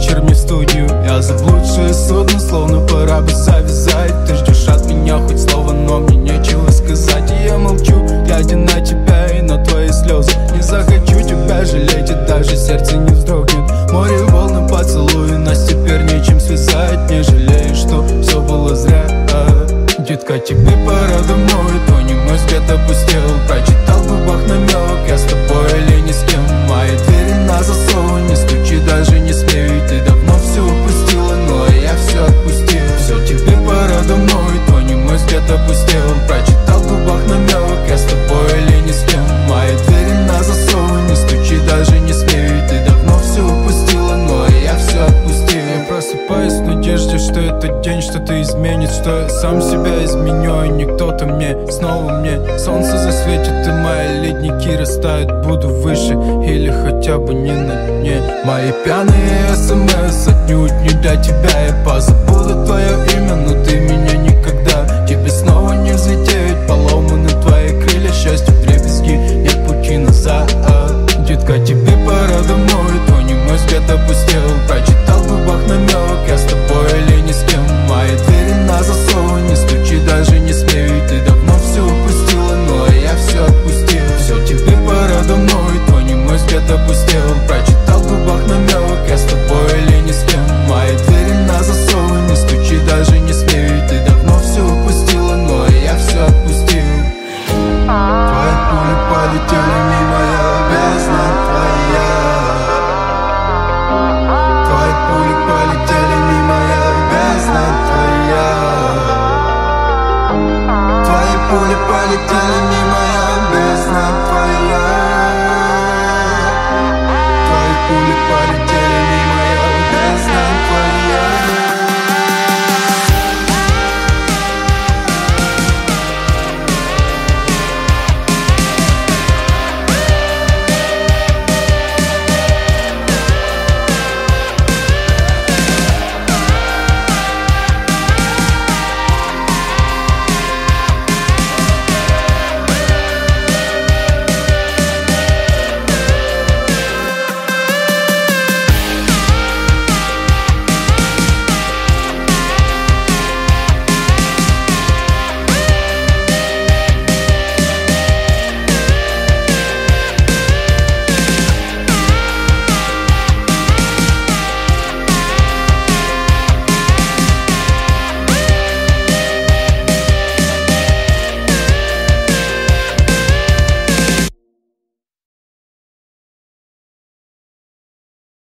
вечер мне в студию. Я заблудшее судно, словно пора бы завязать. Ты ждешь от меня хоть слова, но мне нечего сказать. И я молчу, глядя на тебя и на твои слезы. Не захочу тебя жалеть, и даже сердце не вздрогнет. Море, волны, поцелуи, нас теперь нечем связать. Не жалею, что все было зря. Детка, тебе пора домой. Твой немой взгляд опустел. Прочитал в губах намек. Я с тобой или ни с кем. Мои двери на засовы. Не стучи, даже не смей. Ты давно все упустила, но я все отпустил. Все, тебе пора домой. Твой немой взгляд опустел. Прочитал в губах намек. Я с тобой или ни с кем. Мои двери на засовы. Не стучи, даже не смей. Ты давно все упустила, но я все отпустил. Я просыпаюсь в надежде, что этот день что-то изменит, что я сам себя изменю, и не кто-то мне, снова мне. Солнце засветит, и мои ледники растают. Буду выше или хотя бы не на дне. Мои пьяные смс отнюдь не для тебя. Я позабуду твое имя, но ты меня никогда. Тебе снова не взлететь, поломаны твои крылья. Счастье вдребезги, нет пути назад. Детка, тебе пора домой. Твой немой взгляд опустел. Прочитал в губах намек. Я с тобой или ни с кем. Мои двери на засовы. Не стучи, даже не смей. Ты давно все упустила, но я все отпустил. Все, тебе пора домой. Твой немой взгляд опустел. Прочитал в губах намек. Я с тобой или ни с кем. Мои двери на засовы. Не стучи, даже не смей. Ты давно все упустила, но я все отпустил. Твои пули полетели мимо, я бездна твоя. Твои пули полетели мимо, я бездна твоя. Твои пули полетели